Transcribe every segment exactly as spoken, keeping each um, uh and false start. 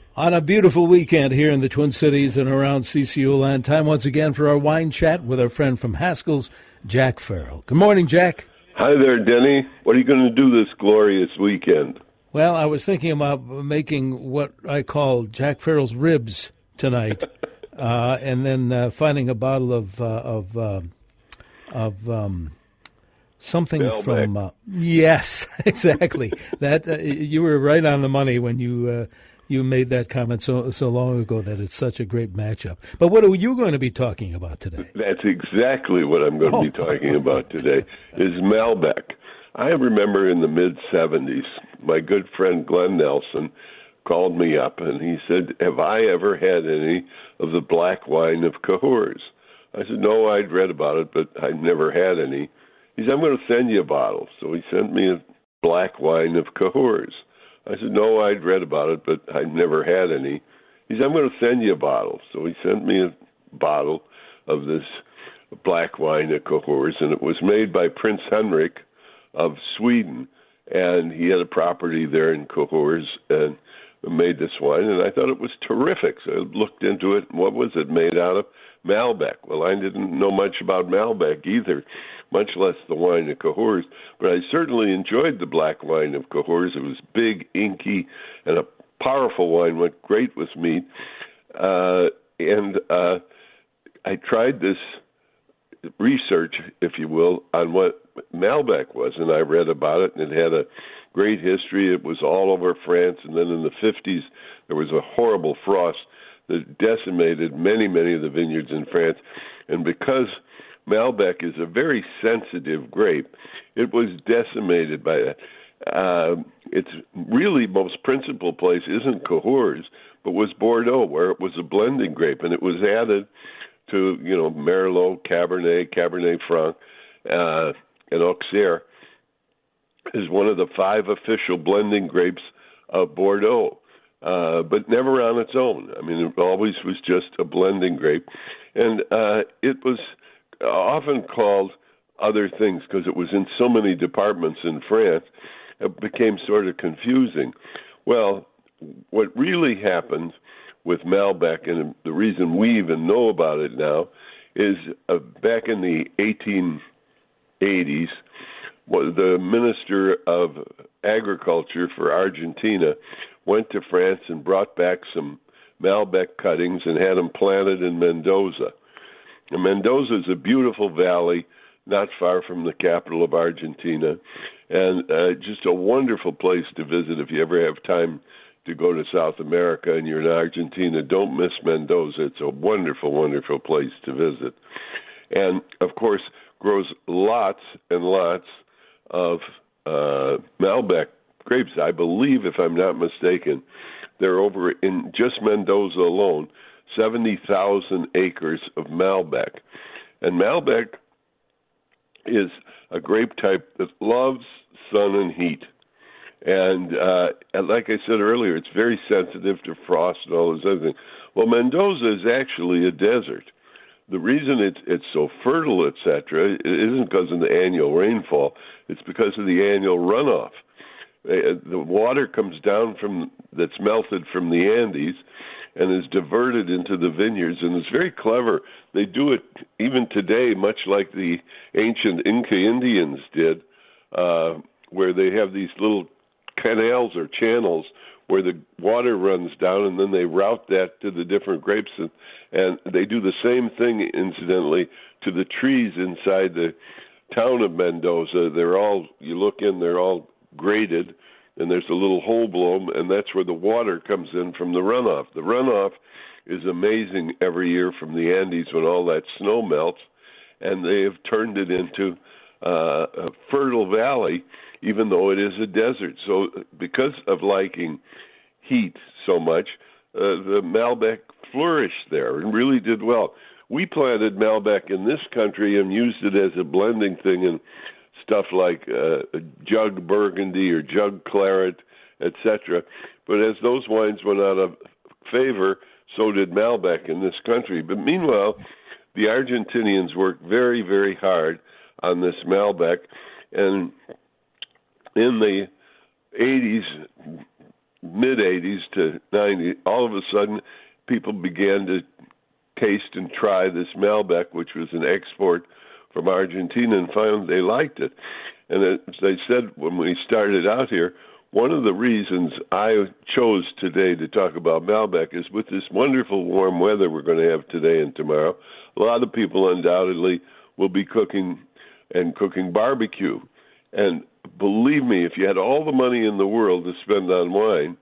On a beautiful weekend here in the Twin Cities and around C C U land, time once again for our wine chat with our friend from Haskell's, Jack Farrell. Good morning, Jack. Hi there, Denny. What are you going to do this glorious weekend? Well, I was thinking about making what I call Jack Farrell's ribs tonight, uh, and then uh, finding a bottle of uh, of uh, of um, something Malbec. from. Uh, yes, exactly. that uh, you were right on the money when you. Uh, You made that comment so so long ago that it's such a great matchup. But what are you going to be talking about today? That's exactly what I'm going to be talking about today, is Malbec. I remember in the mid-seventies, my good friend Glenn Nelson called me up, and he said, have I ever had any of the black wine of Cahors? I said, no, I'd read about it, but I'd never had any. He said, I'm going to send you a bottle. So he sent me a black wine of Cahors. I said, no, I'd read about it, but I'd never had any. He said, I'm going to send you a bottle. So he sent me a bottle of this black wine at Cahors, and it was made by Prince Henrik of Sweden. And he had a property there in Cahors and made this wine, and I thought it was terrific. So I looked into it. What was it made out of? Malbec. Well, I didn't know much about Malbec either, much less the wine of Cahors, but I certainly enjoyed the black wine of Cahors. It was big, inky, and a powerful wine, went great with meat. Uh, and uh, I tried this research, if you will, on what Malbec was, and I read about it, and it had a great history. It was all over France, and then in the fifties, there was a horrible frost that decimated many, many of the vineyards in France. And because Malbec is a very sensitive grape, it was decimated by that. Uh, its really most principal place isn't Cahors, but was Bordeaux, where it was a blending grape, and it was added to, you know, Merlot, Cabernet, Cabernet Franc, uh, and Auxerre is one of the five official blending grapes of Bordeaux. Uh, but never on its own. I mean, it always was just a blending grape. And uh, it was often called other things because it was in so many departments in France. It became sort of confusing. Well, what really happened with Malbec, and the reason we even know about it now, is uh, back in the eighteen eighties, the Minister of Agriculture for Argentina went to France and brought back some Malbec cuttings and had them planted in Mendoza. And Mendoza is a beautiful valley not far from the capital of Argentina, and uh, just a wonderful place to visit if you ever have time to go to South America and you're in Argentina. Don't miss Mendoza. It's a wonderful, wonderful place to visit. And, of course, grows lots and lots of uh, Malbec grapes. I believe, if I'm not mistaken, they're over in just Mendoza alone, seventy thousand acres of Malbec. And Malbec is a grape type that loves sun and heat. And, uh, and like I said earlier, it's very sensitive to frost and all those other things. Well, Mendoza is actually a desert. The reason it's it's so fertile, et cetera, it isn't because of the annual rainfall. It's because of the annual runoff. The water comes down from that's melted from the Andes and is diverted into the vineyards, and it's very clever. They do it even today, much like the ancient Inca Indians did, uh, where they have these little canals or channels where the water runs down, and then they route that to the different grapes, and, and they do the same thing, incidentally, to the trees inside the town of Mendoza. They're all, you look in, they're all graded, and there's a little hole below them, and that's where the water comes in from the runoff. The runoff is amazing every year from the Andes when all that snow melts, and they have turned it into uh, a fertile valley, even though it is a desert. So because of liking heat so much, uh, the Malbec flourished there and really did well. We planted Malbec in this country and used it as a blending thing in stuff like uh, jug Burgundy or jug Claret, et cetera. But as those wines went out of favor, so did Malbec in this country. But meanwhile, the Argentinians worked very, very hard on this Malbec. And in the eighties, mid eighties to ninety, all of a sudden people began to taste and try this Malbec, which was an export from Argentina, and found they liked it. And as I said when we started out here, one of the reasons I chose today to talk about Malbec is with this wonderful warm weather we're going to have today and tomorrow, a lot of people undoubtedly will be cooking and cooking barbecue. And believe me, if you had all the money in the world to spend on wine,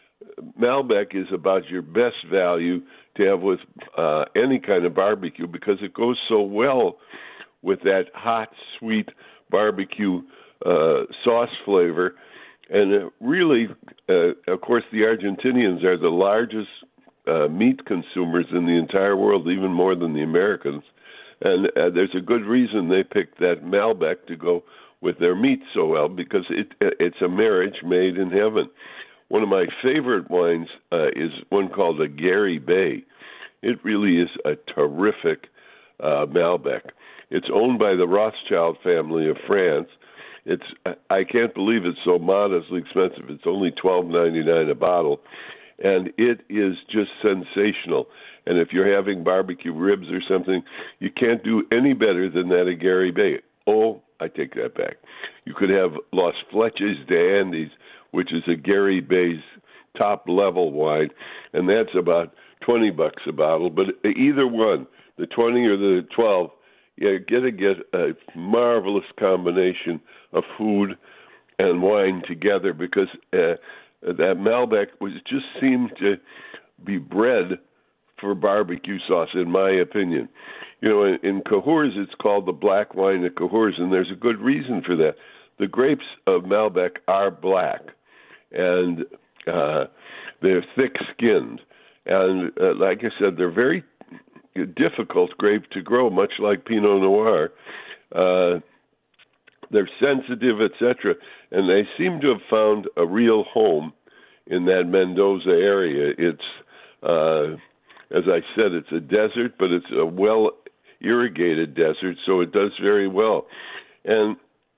Malbec is about your best value to have with uh, any kind of barbecue because it goes so well with that hot, sweet barbecue uh, sauce flavor. And uh, really, uh, of course, the Argentinians are the largest uh, meat consumers in the entire world, even more than the Americans. And uh, there's a good reason they picked that Malbec to go with their meat so well, because it it's a marriage made in heaven. One of my favorite wines uh, is one called a Gary Bay. It really is a terrific uh, Malbec. It's owned by the Rothschild family of France. It's I can't believe it's so modestly expensive. It's only twelve ninety-nine a bottle, and it is just sensational. And if you're having barbecue ribs or something, you can't do any better than that at Gary Bay. Oh, I take that back. You could have Los Fleches de Andes, which is a Gary Bay's top-level wine, and that's about twenty bucks a bottle. But either one, the twenty or the twelve, you get to get a marvelous combination of food and wine together, because uh, that Malbec was just seemed to be bred for barbecue sauce, in my opinion. You know, in, in Cahors, it's called the black wine of Cahors, and there's a good reason for that. The grapes of Malbec are black, and uh, they're thick-skinned. And uh, like I said, they're very difficult grape to grow, much like Pinot Noir. Uh, they're sensitive, et cetera, and they seem to have found a real home in that Mendoza area. It's, uh, as I said, it's a desert, but it's a well-irrigated desert, so it does very well. And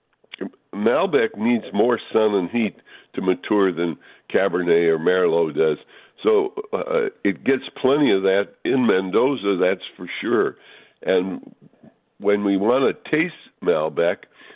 Malbec needs more sun and heat to mature than Cabernet or Merlot does. So uh, it gets plenty of that in Mendoza, that's for sure. And when we want to taste Malbec,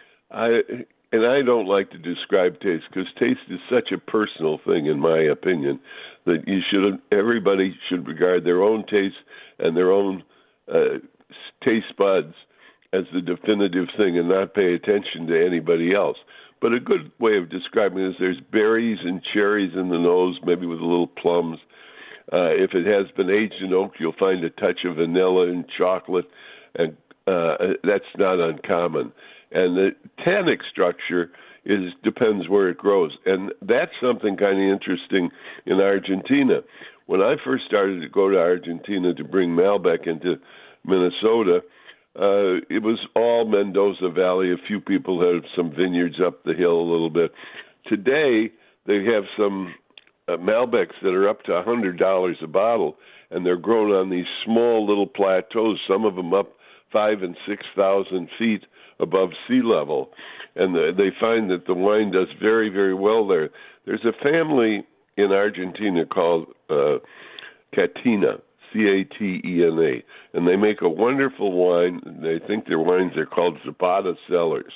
I and I don't like to describe taste, because taste is such a personal thing, in my opinion, that you should everybody should regard their own taste and their own uh, taste buds as the definitive thing, and not pay attention to anybody else. But a good way of describing it is there's berries and cherries in the nose, maybe with a little plums. Uh, if it has been aged in oak, you'll find a touch of vanilla and chocolate, and uh, that's not uncommon. And the tannic structure is depends where it grows, and that's something kind of interesting in Argentina. When I first started to go to Argentina to bring Malbec into Minnesota, Uh, it was all Mendoza Valley. A few people had some vineyards up the hill a little bit. Today, they have some uh, Malbecs that are up to one hundred dollars a bottle, and they're grown on these small little plateaus, some of them up five and six thousand feet above sea level. And the, they find that the wine does very, very well there. There's a family in Argentina called uh, Catina, C A T E N A, and they make a wonderful wine. They think their wines are called Zapata cellars.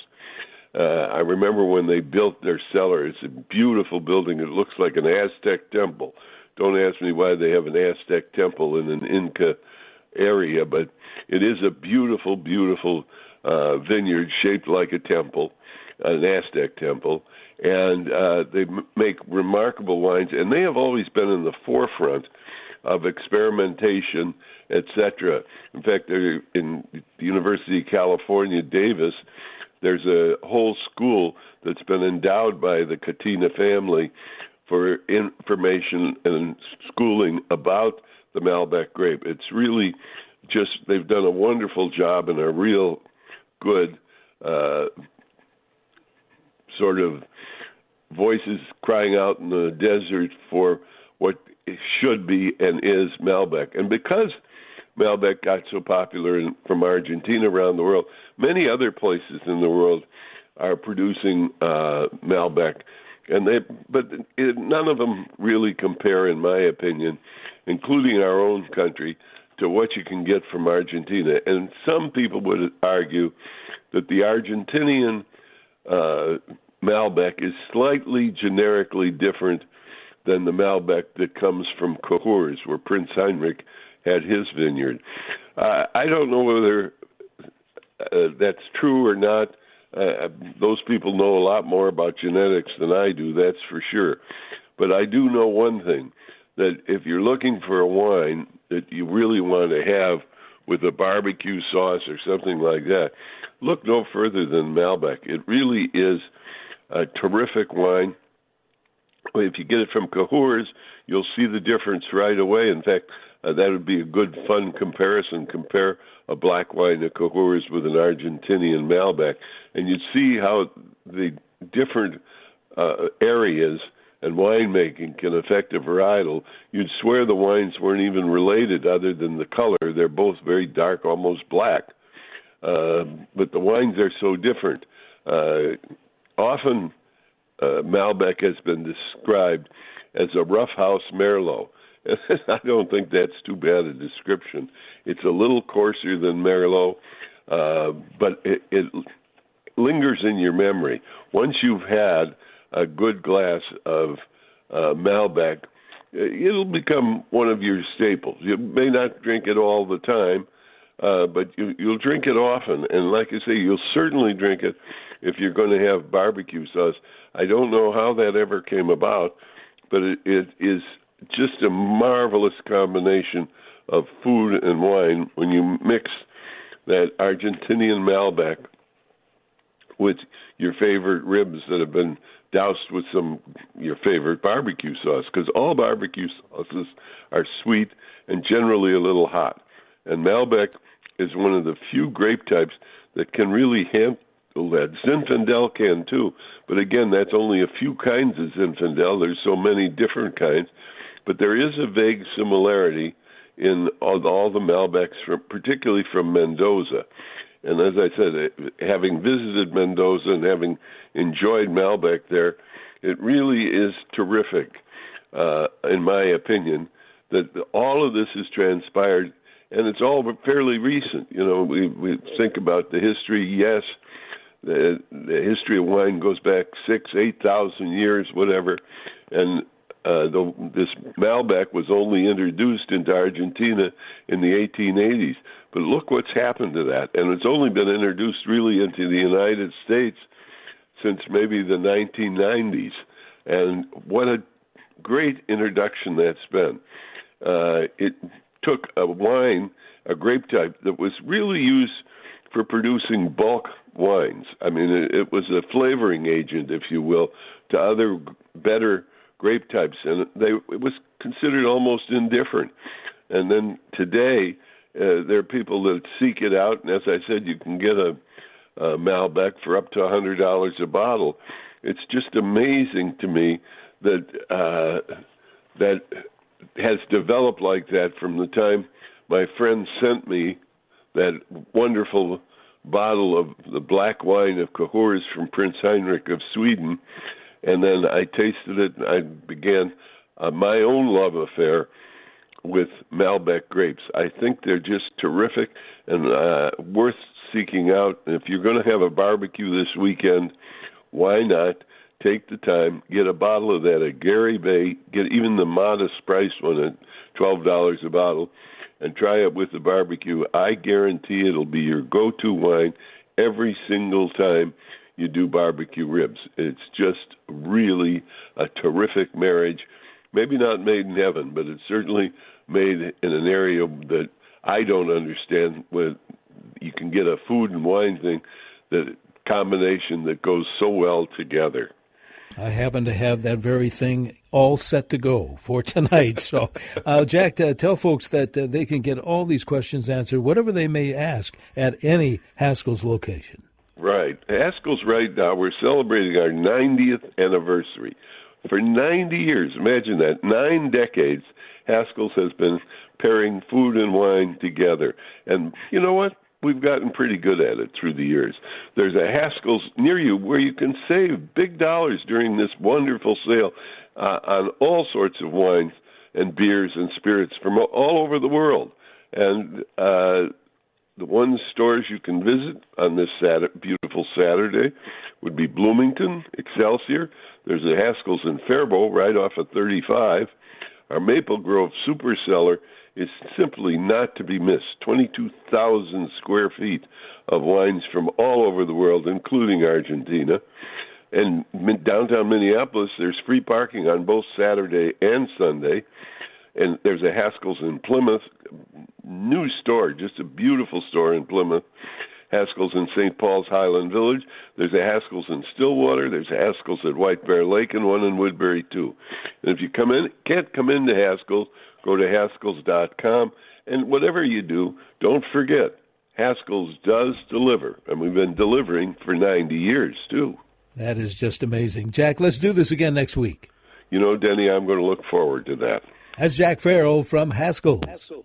Uh, I remember when they built their cellar. It's a beautiful building. It looks like an Aztec temple. Don't ask me why they have an Aztec temple in an Inca area, but it is a beautiful, beautiful uh, vineyard shaped like a temple, an Aztec temple, and uh, they m- make remarkable wines, and they have always been in the forefront of experimentation, et cetera. In fact, they're in the University of California, Davis, there's a whole school that's been endowed by the Catina family for information and schooling about the Malbec grape. It's really just, they've done a wonderful job and a real good uh, sort of voices crying out in the desert for what should be and is Malbec. And because Malbec got so popular in, from Argentina around the world, many other places in the world are producing uh, Malbec. And they, but it, none of them really compare, in my opinion, including our own country, to what you can get from Argentina. And some people would argue that the Argentinian uh, Malbec is slightly generically different than the Malbec that comes from Cahors, where Prince Heinrich had his vineyard. Uh, I don't know whether uh, that's true or not. Uh, those people know a lot more about genetics than I do, that's for sure. But I do know one thing, that if you're looking for a wine that you really want to have with a barbecue sauce or something like that, look no further than Malbec. It really is a terrific wine. If you get it from Cahors, you'll see the difference right away. In fact, uh, that would be a good, fun comparison. Compare a black wine at Cahors with an Argentinian Malbec, and you'd see how the different uh, areas and winemaking can affect a varietal. You'd swear the wines weren't even related other than the color. They're both very dark, almost black. Uh, but the wines are so different. Uh, often uh, Malbec has been described as a roughhouse Merlot. I don't think that's too bad a description. It's a little coarser than Merlot, uh, but it, it lingers in your memory. Once you've had a good glass of uh, Malbec, it'll become one of your staples. You may not drink it all the time, uh, but you, you'll drink it often. And like I say, you'll certainly drink it if you're going to have barbecue sauce. I don't know how that ever came about, but it, it is just a marvelous combination of food and wine when you mix that Argentinian Malbec with your favorite ribs that have been doused with some your favorite barbecue sauce, because all barbecue sauces are sweet and generally a little hot. And Malbec is one of the few grape types that can really handle that. Zinfandel can too, but again, that's only a few kinds of Zinfandel. There's so many different kinds, but there is a vague similarity in all, all the Malbecs, from, particularly from Mendoza. And as I said, having visited Mendoza and having enjoyed Malbec there, it really is terrific, uh, in my opinion, that all of this has transpired, and it's all fairly recent. You know, we, we think about the history, yes, the, the history of wine goes back six, eight thousand years, whatever, and Uh, the, this Malbec was only introduced into Argentina in the eighteen eighties. But look what's happened to that. And it's only been introduced really into the United States since maybe the nineteen nineties. And what a great introduction that's been. Uh, it took a wine, a grape type, that was really used for producing bulk wines. I mean, it, it was a flavoring agent, if you will, to other better grape types, and they it was considered almost indifferent. And then today, uh, there are people that seek it out, and as I said, you can get a, a Malbec for up to one hundred dollars a bottle. It's just amazing to me that uh, that has developed like that from the time my friend sent me that wonderful bottle of the black wine of Cahors from Prince Heinrich of Sweden. And then I tasted it, and I began uh, my own love affair with Malbec grapes. I think they're just terrific and uh, worth seeking out. And if you're going to have a barbecue this weekend, why not take the time, get a bottle of that at Gary Bay, get even the modest price one at twelve dollars a bottle, and try it with the barbecue. I guarantee it'll be your go-to wine every single time you do barbecue ribs. It's just really a terrific marriage. Maybe not made in heaven, but it's certainly made in an area that I don't understand, where you can get a food and wine thing, that combination that goes so well together. I happen to have that very thing all set to go for tonight. So, uh, Jack, uh, tell folks that uh, they can get all these questions answered, whatever they may ask, at any Haskell's location. Right. Haskell's right now, we're celebrating our ninetieth anniversary. For ninety years, imagine that, nine decades, Haskell's has been pairing food and wine together. And you know what? we've gotten pretty good at it through the years. There's a Haskell's near you where you can save big dollars during this wonderful sale uh, on all sorts of wines and beers and spirits from all over the world. And uh, the one stores you can visit on this Saturday, beautiful Saturday would be Bloomington, Excelsior. There's a Haskell's in Faribault right off of thirty-five. Our Maple Grove Super Cellar is simply not to be missed. twenty-two thousand square feet of wines from all over the world, including Argentina. And downtown Minneapolis, there's free parking on both Saturday and Sunday. And there's a Haskell's in Plymouth, new store, just a beautiful store in Plymouth. Haskell's in Saint Paul's Highland Village. There's a Haskell's in Stillwater. There's a Haskell's at White Bear Lake and one in Woodbury, too. And if you come in, can't come into Haskell's, go to Haskell's dot com. And whatever you do, don't forget, Haskell's does deliver. And we've been delivering for ninety years, too. That is just amazing. Jack, let's do this again next week. You know, Denny, I'm going to look forward to that. That's Jack Farrell from Haskell's. Haskell's.